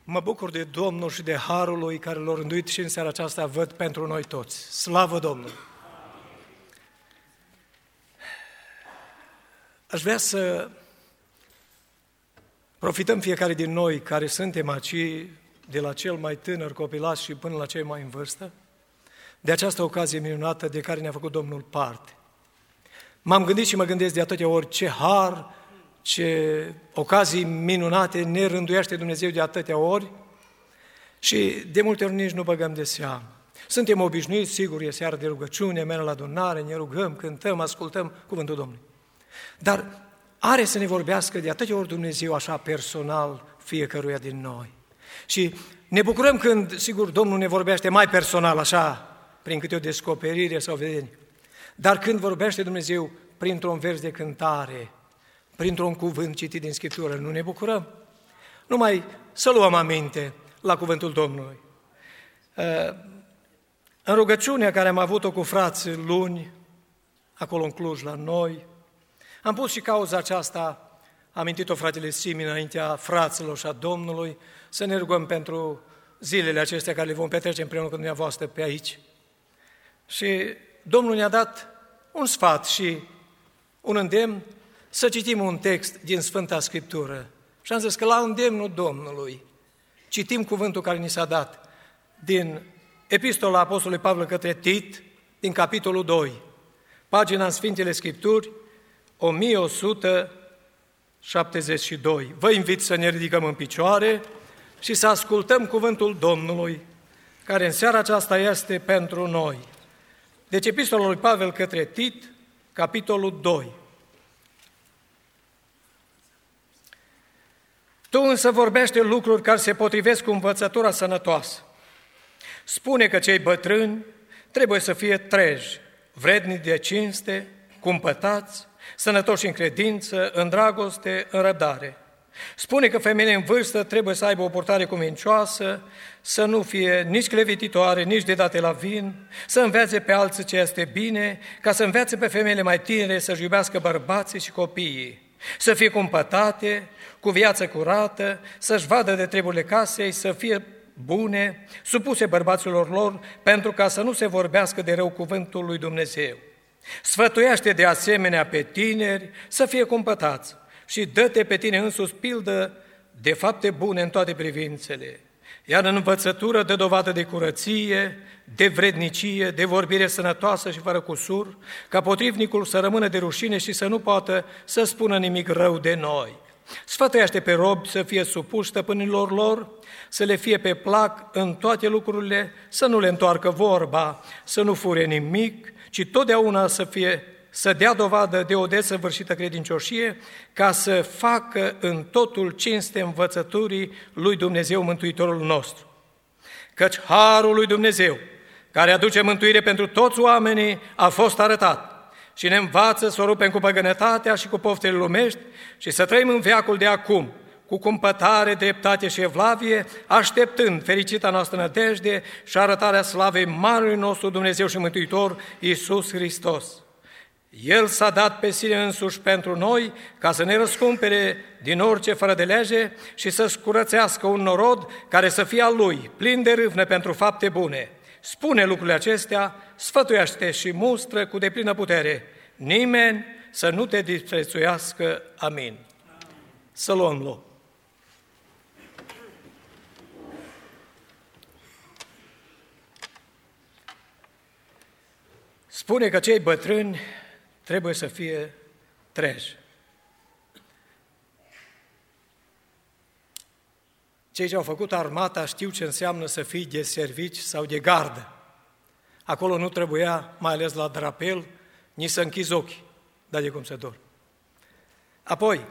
Mă bucur de Domnul și de harul Lui care l-a rânduit și în seara aceasta văd pentru noi toți. Slavă Domnului! Aș vrea să profităm fiecare din noi care suntem aici, de la cel mai tânăr copilaș și până la cei mai în vârstă, de această ocazie minunată de care ne-a făcut Domnul parte. M-am gândit și mă gândesc de atâtea ori ce har, ce ocazii minunate ne rânduiește Dumnezeu de atâtea ori și de multe ori nici nu băgăm de seamă. Suntem obișnuiți, sigur, e seară de rugăciune, mergem la adunare, ne rugăm, cântăm, ascultăm cuvântul Domnului. Dar are să ne vorbească de atâtea ori Dumnezeu așa personal fiecăruia din noi. Și ne bucurăm când, sigur, Domnul ne vorbește mai personal, așa, prin câte o descoperire sau vedenie. Dar când vorbește Dumnezeu printr-un vers de cântare, printr-un cuvânt citit din Scriptură, nu ne bucurăm? Numai să luăm aminte la cuvântul Domnului. În rugăciunea care am avut-o cu frații luni, acolo în Cluj la noi, am pus și cauza aceasta, a amintit-o fratele Simi înaintea fraților și a Domnului, să ne rugăm pentru zilele acestea care le vom petrece împreună cu dumneavoastră pe aici. Și Domnul ne-a dat un sfat și un îndemn să citim un text din Sfânta Scriptură. Și am zis că la îndemnul Domnului citim cuvântul care ni s-a dat din Epistola Apostolului Pavel către Tit, din capitolul 2, pagina în Sfintele Scripturi, 1172. Vă invit să ne ridicăm în picioare și să ascultăm cuvântul Domnului, care în seara aceasta este pentru noi. Deci Epistola lui Pavel către Tit, capitolul 2. Tu însă vorbește lucruri care se potrivesc cu învățătura sănătoasă. Spune că cei bătrâni trebuie să fie treji, vrednici de cinste, cumpătați, sănătoși în credință, în dragoste, în răbdare. Spune că femeile în vârstă trebuie să aibă o purtare cuvincioasă, să nu fie nici clevititoare, nici de date la vin, să învețe pe alții ce este bine, ca să învețe pe femeile mai tinere să-și iubească bărbații și copiii, să fie cumpătate, cu viață curată, să-și vadă de treburile casei, să fie bune, supuse bărbaților lor, pentru ca să nu se vorbească de rău cuvântul lui Dumnezeu. Sfătuiește de asemenea pe tineri să fie cumpătați și dă-te pe tine însuți pildă de fapte bune în toate privințele. Iar în învățătură dă dovadă de curăție, de vrednicie, de vorbire sănătoasă și fără cusur, ca potrivnicul să rămână de rușine și să nu poată să spună nimic rău de noi. Sfătuiește pe robi să fie supuși stăpânilor lor, să le fie pe plac în toate lucrurile, să nu le întoarcă vorba, să nu fure nimic, ci totdeauna să dea dovadă de o desăvârșită credincioșie, ca să facă în totul cinste învățăturii lui Dumnezeu Mântuitorul nostru. Căci harul lui Dumnezeu, care aduce mântuire pentru toți oamenii, a fost arătat și ne învață să o rupem cu păgânătatea și cu poftele lumești și să trăim în veacul de acum, cu cumpătare, dreptate și evlavie, așteptând fericita noastră nădejde și arătarea slavei Marelui nostru Dumnezeu și Mântuitor, Iisus Hristos. El s-a dat pe sine însuși pentru noi, ca să ne răscumpere din orice fără de lege și să-și curățească un norod care să fie al Lui, plin de râvnă pentru fapte bune. Spune lucrurile acestea, sfătuiește și mustră cu deplină putere. Nimeni să nu te disprețuiască. Amin. Să luăm loc. Spune că cei bătrâni trebuie să fie treji. Cei ce au făcut armata știu ce înseamnă să fii de servici sau de gardă. Acolo nu trebuia, mai ales la drapel, nici să închizi ochii, dar de cum să dormi. Apoi,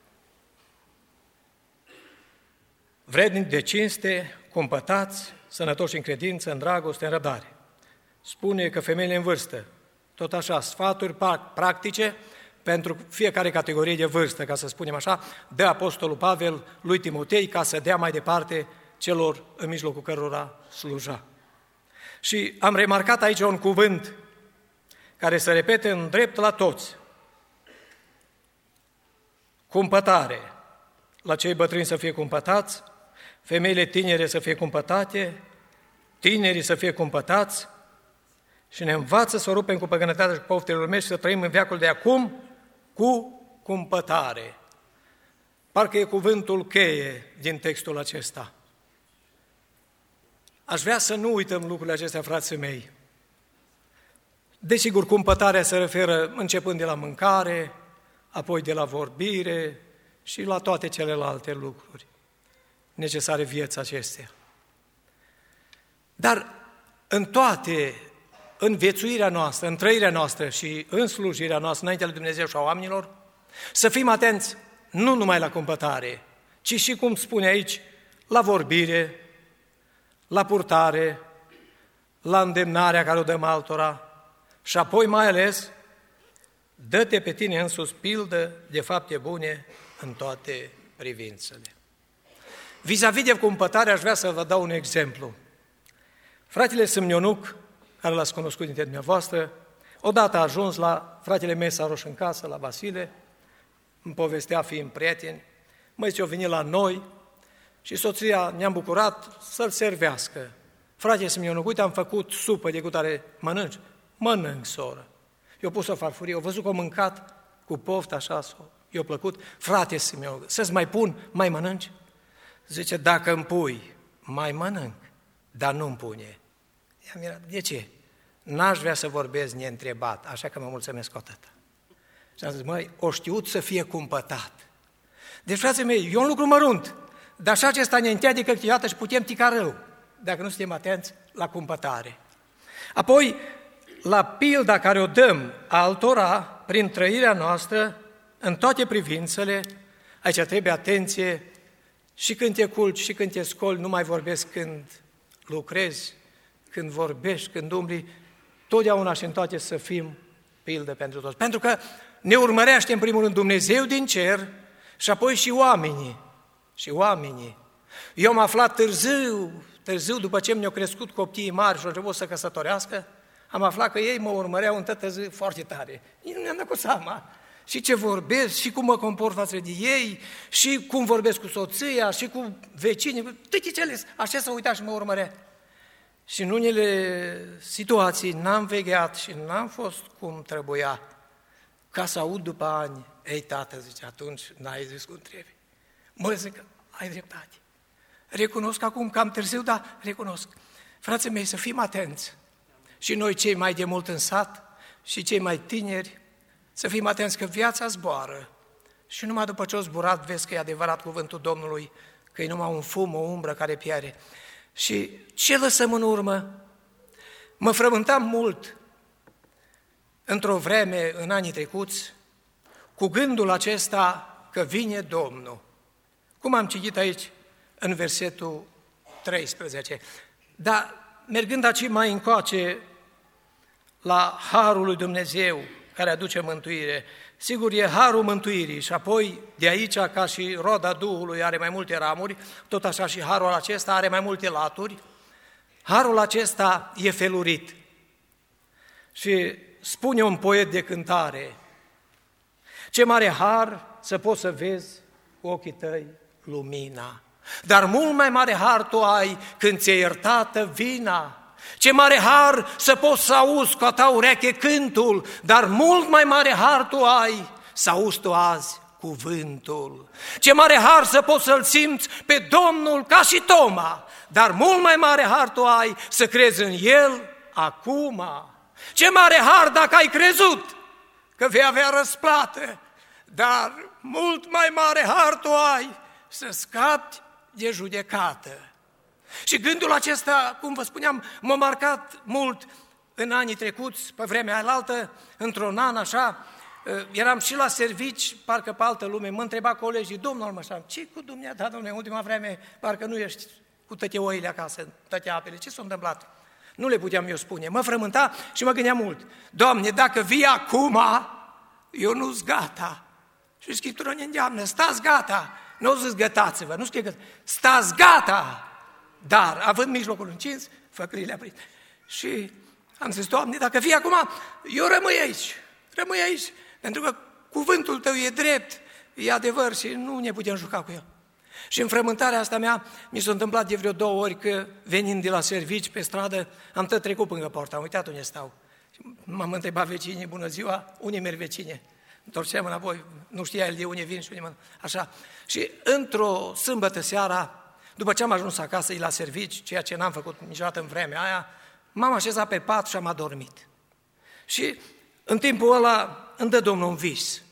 vrednici de cinste, cumpătați, sănătoși în credință, în dragoste, în răbdare. Spune că femeile în vârstă, tot așa, sfaturi practice pentru fiecare categorie de vârstă, ca să spunem așa, dă Apostolul Pavel lui Timotei ca să dea mai departe celor în mijlocul cărora sluja. Și am remarcat aici un cuvânt care se repete în drept la toți. Cumpătare. La cei bătrâni să fie cumpătați, femeile tinere să fie cumpătate, tinerii să fie cumpătați și ne învață să o rupem cu păgânătatea și cu poftele lumești și să trăim în veacul de acum cu cumpătare. Parcă e cuvântul cheie din textul acesta. Aș vrea să nu uităm lucrurile acestea, frații mei. Desigur, cumpătarea se referă începând de la mâncare, apoi de la vorbire și la toate celelalte lucruri necesare vieții acestea. Dar în toate, în viețuirea noastră, în trăirea noastră și în slujirea noastră înaintea lui Dumnezeu și a oamenilor, să fim atenți nu numai la cumpătare, ci și, cum spune aici, la vorbire, la purtare, la îndemnarea care o dăm altora și apoi mai ales dă-te pe tine însuți pildă de fapte bune în toate privințele. Vis-a-vis de cumpătare aș vrea să vă dau un exemplu. Fratele Sâmionuc, care l-ați cunoscut dintre dumneavoastră, odată a ajuns la fratele Mesaroș în casă, la Vasile, îmi povestea fiind prieteni, zice, o venit la noi și soția ne-am bucurat să-l servească. Fratele Sâmionuc, uite, am făcut supă de cutare, mănânci? Mănânc, soră. Eu pus o farfurie, au văzut că o mâncat cu poftă așa, i-a plăcut. Frate Sâmionuc, să-ți mai pun, mai mănânci? Zice, dacă îmi pui, mai mănânc, dar nu-mi pune. I-am mirat, de ce? N-aș vrea să vorbesc neîntrebat, așa că mă mulțumesc o atât. Și am zis, măi, o știut să fie cumpătat. Deci, frații mei, e un lucru mărunt, dar și acesta ne înteadică câteodată și putem tica rău, dacă nu suntem atenți la cumpătare. Apoi, la pilda care o dăm altora, prin trăirea noastră, în toate privințele, aici trebuie atenție, și când te culci, și când te scoli, nu mai vorbesc când lucrezi, când vorbești, când umbli, totdeauna și în toate să fim pildă pentru toți. Pentru că ne urmărește în primul rând Dumnezeu din cer și apoi și oamenii. Eu am aflat târziu după ce mi-au crescut copiii mari și au început să căsătorească, am aflat că ei mă urmăreau în tătăzâ foarte tare. Ei nu mi-am dat cu seama. Și ce vorbesc, și cum mă comport față de ei, și cum vorbesc cu soția, și cu vecinii, toate cele, așa s-au uitat și mă urmărea. Și în unele situații n-am vegheat și n-am fost cum trebuia, ca să aud după ani, ei tată, zice, atunci n-ai zis cum trebuie. Mă zic, ai dreptate. Recunosc acum că am târziu, dar recunosc. Frații mei, să fim atenți. Și noi cei mai de mult în sat și cei mai tineri, să fim atenți că viața zboară și numai după ce o zburat vezi că e adevărat cuvântul Domnului, că e numai un fum, o umbră care pierde. Și ce lăsăm în urmă? Mă frământam mult într-o vreme, în anii trecuți, cu gândul acesta că vine Domnul. Cum am citit aici în versetul 13. Dar mergând aici mai încoace la harul lui Dumnezeu, care aduce mântuire. Sigur, e harul mântuirii și apoi de aici, ca și roda Duhului are mai multe ramuri, tot așa și harul acesta are mai multe laturi. Harul acesta e felurit. Și spune un poet de cântare, ce mare har să poți să vezi cu ochii tăi lumina, dar mult mai mare har tu ai când ți-e iertată vina. Ce mare har să poți să auzi cu a ta ureche cântul, dar mult mai mare har tu ai să auzi tu azi cuvântul. Ce mare har să poți să-L simți pe Domnul ca și Toma, dar mult mai mare har tu ai să crezi în El acum. Ce mare har dacă ai crezut că vei avea răsplată, dar mult mai mare har tu ai să scapi de judecată. Și gândul acesta, cum vă spuneam, m-a marcat mult în anii trecuți, pe vremea alaltă, într-un an așa, eram și la servici, parcă pe altă lume, mă întreba colegii, domnul așa, ce cu dumneata, domnule, în ultima vreme, parcă nu ești cu toate oile acasă, toate apele, ce s-a întâmplat? Nu le puteam eu spune, mă frământa și mă gândeam mult, Doamne, dacă vii acum, eu nu-s gata. Și Scriptura ne îndeamnă, stați gata, nu zis gătați-vă, nu scrie gătați, stați gata! Dar, având mijlocul încins, făcările aprins. Și am zis, Doamne, dacă vii acum, eu rămâi aici, pentru că cuvântul Tău e drept, e adevăr și nu ne putem juca cu el. Și în frământarea asta mea, mi s-a întâmplat de vreo 2 ori că, venind de la servici pe stradă, am tot trecut până poarta, am uitat unde stau. M-am întrebat vecinii, bună ziua, unde merg vecine? Întorceam înapoi, nu știa el de unde vin și unde mă... Așa. Și într-o sâmbătă seara, după ce am ajuns acasă la servici, ceea ce n-am făcut niciodată în vremea aia, m-am așezat pe pat și am adormit. Și în timpul ăla îmi dă Domnul un vis.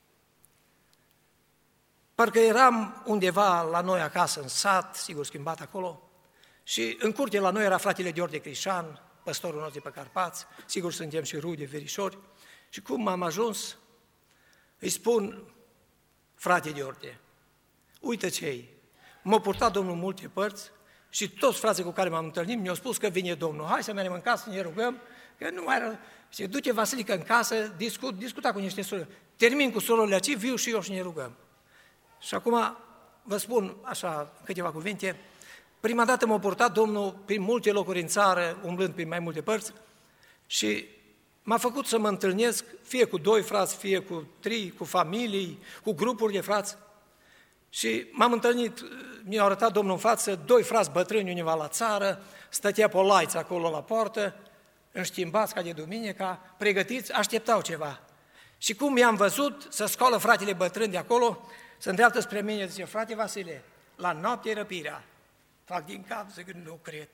Parcă eram undeva la noi acasă, în sat, sigur schimbat acolo, și în curte la noi era fratele Gheorghe Crișan, păstorul nostru pe Carpați, sigur suntem și rude, verișori, și cum am ajuns, îi spun, frate Gheorghe, uite ce-i, m-a purtat Domnul în multe părți și toți frații cu care m-am întâlnit mi-au spus că vine Domnul, hai să mergem în casă, să ne rugăm, că nu mai era... Și duce Vasilică în casă, discuta cu niște surori, termin cu surorile aici, viu și eu și ne rugăm. Și acum vă spun așa câteva cuvinte. Prima dată m-a purtat Domnul prin multe locuri în țară, umblând prin mai multe părți, și m-a făcut să mă întâlnesc fie cu 2 frați, fie cu 3, cu familii, cu grupuri de frați. Și m-am întâlnit, mi-a arătat Domnul în față 2 frați bătrâni undeva la țară, stătea pe o laiță acolo la poartă, înștimbați ca de duminica, pregătiți, așteptau ceva. Și cum i-am văzut, să scoală fratele bătrân de acolo, se îndreaptă spre mine, zice, frate Vasile, la noapte e răpirea. Fac din cap, zic, nu cred.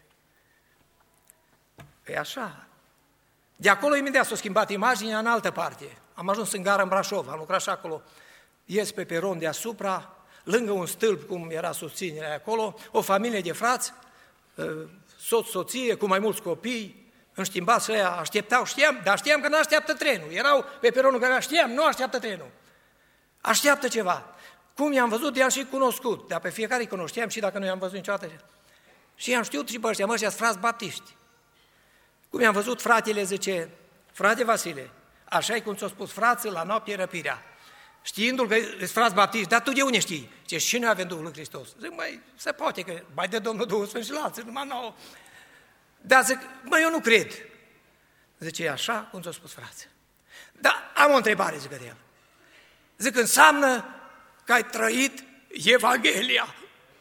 E așa. De acolo imediat s-a schimbat imaginea în altă parte. Am ajuns în gara în Brașov, am lucrat și acolo. Ies pe peron deasupra, lângă un stâlp, cum era susținerea acolo, o familie de frați, soț, soție, cu mai mulți copii, înștimbați ăia, așteptau, dar știam că nu așteaptă trenul. Erau pe peronul care știam, nu așteaptă trenul. Așteaptă ceva. Cum i-am văzut, i-am și cunoscut, dar pe fiecare îi cunoșteam și dacă nu i-am văzut niciodată. Și i-am știut și pe ăștia, ăștia-s frați baptiști. Cum i-am văzut, fratele zice, frate Vasile, așa e cum ți-a spus frații, la noapte e răpirea. Știindu-l că ești frați baptiști, dar tu de unde știi? Zice, și noi avem Duhul lui Hristos. Zic, măi, se poate că mai dă Domnul Duhul Sfânt și la alții, numai nouă. Dar zic, măi, eu nu cred. Zice, așa cum ți-a spus frații. Dar am o întrebare, zic de el. Zic, înseamnă că ai trăit Evanghelia.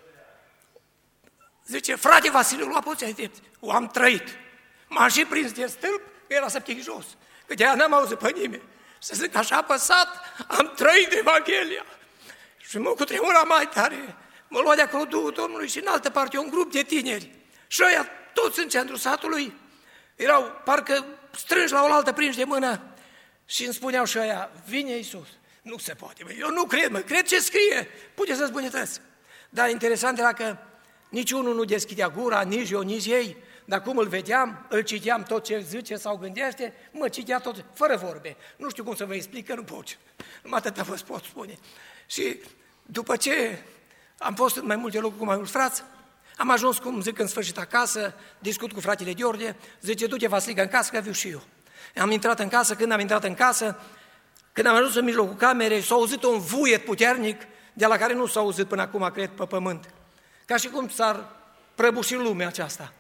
Zice, frate Vasile, lua poți, o am trăit. M-am și prins de stâlp, că era să pic jos. Că de aia n-am auzit pe nimeni. Să zic, așa apăsat, am trăit Evanghelia. Și mă cutremura mai tare. Mă lua de acolo Duhul Domnului și în altă parte un grup de tineri. Și ăia, toți în centrul satului, erau parcă strânși la oaltă, prinși de mână. Și îmi spuneau și ăia, vine Iisus. Nu se poate, eu nu cred, cred ce scrie, puteți să-ți bunătăți. Dar interesant era că niciunul nu deschidea gura, nici eu, nici ei, dar cum îl vedeam, îl citeam tot ce zice sau gândește, mă citea tot, fără vorbe. Nu știu cum să vă explic, că nu pot, numai atâta vă pot spune. Și după ce am fost în mai multe locuri cu mai mulți frați, am ajuns, cum zic, în sfârșit acasă, discut cu fratele Gheorghe, zice, du-te Vasilică în casă, că viu și eu. Am intrat în casă, când am intrat în casă, când am ajuns în mijlocul camerei, s-a auzit un vuiet puternic, de la care nu s-a auzit până acum, cred, pe pământ. Ca și cum s-ar prăbuși lumea aceasta.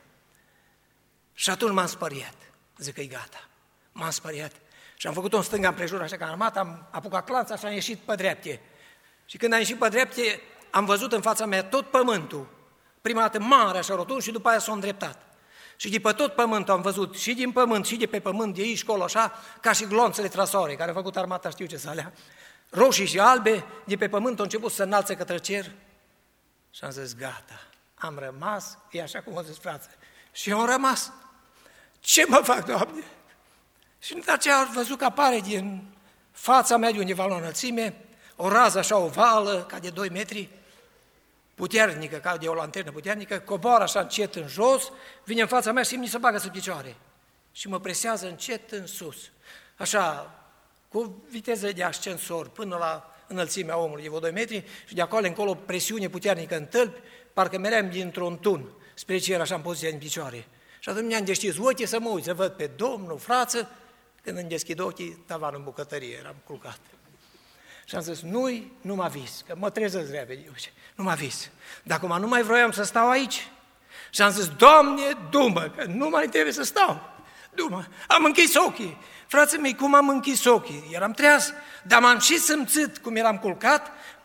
Și atunci m-am speriat. Zic că-i gata. M-am speriat. Și am făcut-o în stânga împrejur, așa că am armat, am apucat clanța și am ieșit pe dreapte. Și când am ieșit pe dreapte, am văzut în fața mea tot pământul. Prima dată mare, așa rotund, și după aia s-a îndreptat. Și de pe tot pământul am văzut, și din pământ, și de pe pământ, de aici, colo, așa, ca și glonțele trasoare, care au făcut armata, știu ce să alea, roșii și albe, de pe pământ au început să înalțe către cer. Și am zis, gata, am rămas, e așa cum au zis frață. Și eu am rămas. Ce mă fac, Doamne? Și în aceea am văzut că apare din fața mea de undeva la o înălțime, o rază așa ovală, ca de 2 metri, puternică, ca de o lanternă puternică, coboară așa încet în jos, vine în fața mea și mi se bagă sub picioare și mă presează încet în sus, așa, cu viteză de ascensor, până la înălțimea omului de vreo 2 metri și de acolo încolo presiune puternică în tălpi, parcă meream dintr-un tun spre cer, așa, în poziția în picioare. Și atunci mi-am deschis ochii să mă uit, să văd pe Domnul, frață, când îmi deschid ochii, tavanul în bucătărie, eram culcat. Și am zis, nu mă vis, că mă trezesc repede, nu mă vis. Dar acum nu mai vroiam să stau aici. Și am zis, Doamne, du-mă, că nu mai trebuie să stau. Du-mă. Am închis ochii. Frații mei, cum am închis ochii? Eram treaz, dar m-am și simțit cum eram culcat,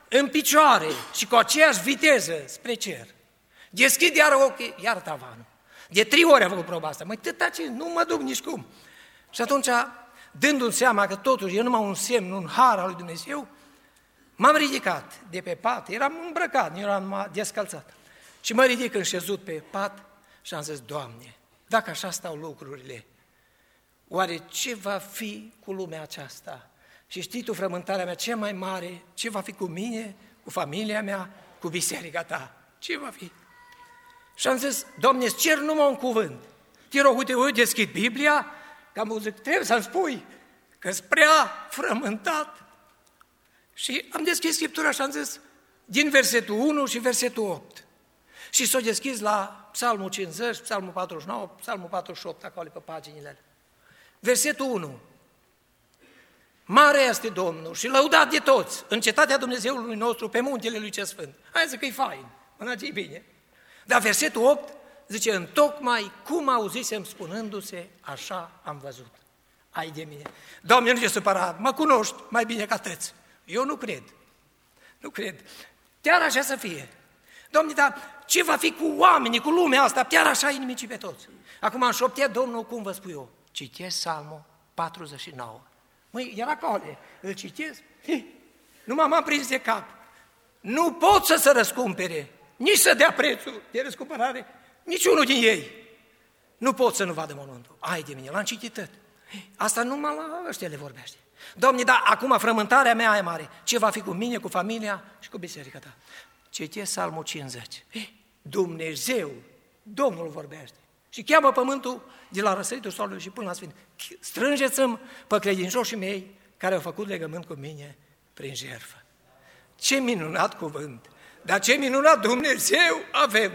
în picioare și cu aceeași viteză spre cer. Deschid iar ochii, iar tavanul. De 3 ori a făcut proba asta. Măi, tătaci, nu mă duc nici cum. Și atunci, dându-mi seama că totuși e numai un semn, un har al lui Dumnezeu, m-am ridicat de pe pat, eram îmbrăcat, nu eram numai descălțat. Și mă ridic înșezut pe pat și am zis, Doamne, dacă așa stau lucrurile, oare ce va fi cu lumea aceasta? Și știi tu, frământarea mea cea mai mare, ce va fi cu mine, cu familia mea, cu biserica ta? Ce va fi? Și am zis, Doamne, îți cer numai un cuvânt. Te rog, uite, eu deschid Biblia, că am zic, trebuie să-mi spui că-s prea frământat. Și am deschis Scriptura și am zis, din versetul 1 și versetul 8. Și s-o deschis la Psalmul 50, Psalmul 49, Psalmul 48, acolo pe paginile alea. Versetul 1. Mare este Domnul și lăudat de toți, în cetatea Dumnezeului nostru, pe muntele Lui ce Sfânt. Hai zic că e fain, mână ce bine. Dar versetul 8 zice, întocmai cum auzisem spunându-se, așa am văzut. Ai de mine. Doamne, nu te supăra, mă cunoști mai bine ca tăți. Eu nu cred. Nu cred. Chiar așa să fie. Doamne, dar ce va fi cu oamenii, cu lumea asta? Chiar așa inimicii pe toți. Acum am șoptit Domnul, cum vă spun eu? Citesc Psalmul 49. Măi, era acolo, îl citesc, nu m-am prins de cap. Nu pot să se răscumpere, nici să dea prețul de răscumpărare, niciunul din ei. Nu pot să nu vadă mormântul. Ai de mine, l-am citit tot. Asta numai la ăștia le vorbește. Doamne, dar acum frământarea mea e mare. Ce va fi cu mine, cu familia și cu biserica ta? Citesc Psalmul 50. Dumnezeu, Domnul vorbește. Și cheamă pământul de la răsăritul soarelui și până la sfânt. Strângeți-mi pe credincioșii mei care au făcut legământ cu mine prin jertfă. Ce minunat cuvânt! Dar ce minunat Dumnezeu avem!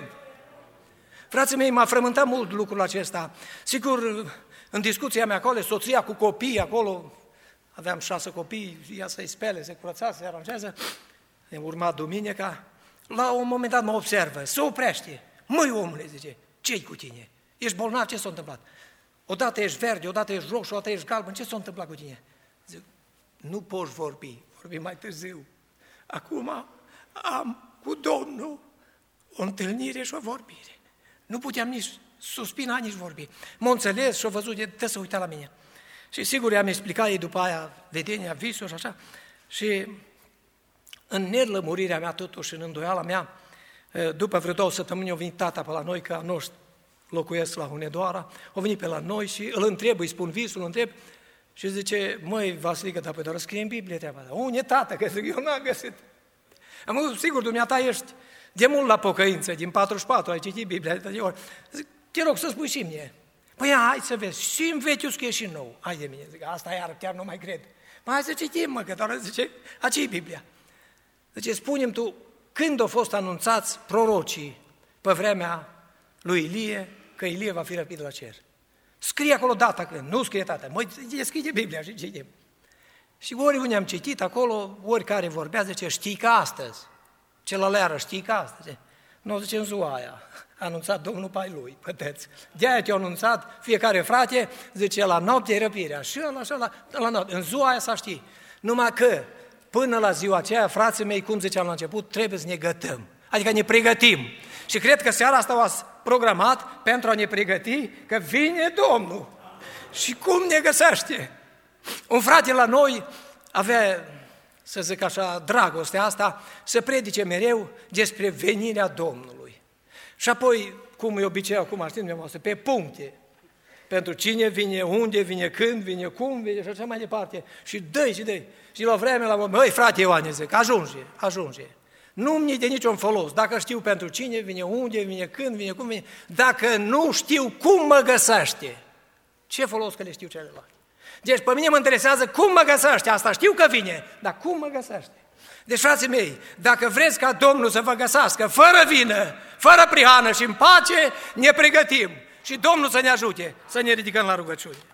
Frații mei, m-a frământat mult lucrul acesta. Sigur, în discuția mea acolo, soția cu copii acolo, aveam 6 copii, ea să-i spele, se curăța, se aranjează, urma duminica, la un moment dat mă observă, se oprește. Măi, omule, zice, ce-i cu tine? Ești bolnav, ce s-a întâmplat? Odată ești verde, odată ești roșu, odată ești galben, ce s-a întâmplat cu tine? Zic, nu poți vorbi mai târziu. Acum am cu Domnul o întâlnire și o vorbire. Nu puteam nici suspina, nici vorbi. M-a înțeles și-a văzut, trebuie să uita la mine. Și sigur i-am explicat ei după aia vedenia, visul și așa. Și în nerlămurirea mea totuși, în îndoiala mea, după vreo 2 săptămâni a venit tata pe la noi, că nu locuiesc la Hunedoara, a venit pe la noi și îl întreb, îi spun visul, îl întreb și zice, măi, Vasilică, dar pe doar scrie în Biblie treaba ta. Unde tată? Că zic, eu n-am găsit. Am zis, sigur, dumneata ești de mult la pocăință, din 44, ai citit Biblia de ori. Zic, te rog să spui și mie. Păi hai să vezi, și în vechiul scrie și nou. Hai de mine, zic, asta iar chiar nu mai cred. Păi hai să citim, mă, că doar zice, aici e Biblia. Zice, spune-mi tu, când au fost anunțați prorocii pe vremea lui Ilie, că Ilie va fi răpit la cer? Scrie acolo data când, nu scrie data. Măi, deschide Biblia și citim. Și oriunde am citit acolo, oricare vorbea, zice, știi că astăzi, celăleară, știi că astăzi. Nu zice în ziua aia, a anunțat Domnul pe ai lui, păteți. De-aia te-a anunțat fiecare frate, zice, la noapte e răpirea, și la noapte, în ziua aia să știi. Numai că, până la ziua aceea, frații mei, cum ziceam la început, trebuie să ne gătăm, adică ne pregătim. Și cred că seara asta o-ați programat pentru a ne pregăti că vine Domnul. Și cum ne găsește? Un frate la noi avea, să zic așa, dragostea asta, să predice mereu despre venirea Domnului. Și apoi, cum e obicei acum, știți dumneavoastră, pe puncte. Pentru cine vine, unde vine, când vine, cum vine și așa mai departe. Și dă-i, și dă-i. Și la vreme, la moment, măi, frate Ioane, zic, ajunge. Nu-mi de niciun folos. Dacă știu pentru cine vine, unde vine, când vine, cum vine, dacă nu știu cum mă găsește, ce folos că le știu celelalte? Deci pe mine mă interesează cum mă găsește, asta știu că vine, dar cum mă găsește? Deci, frații mei, dacă vreți ca Domnul să vă găsească fără vină, fără prihană și în pace, ne pregătim și Domnul să ne ajute să ne ridicăm la rugăciune.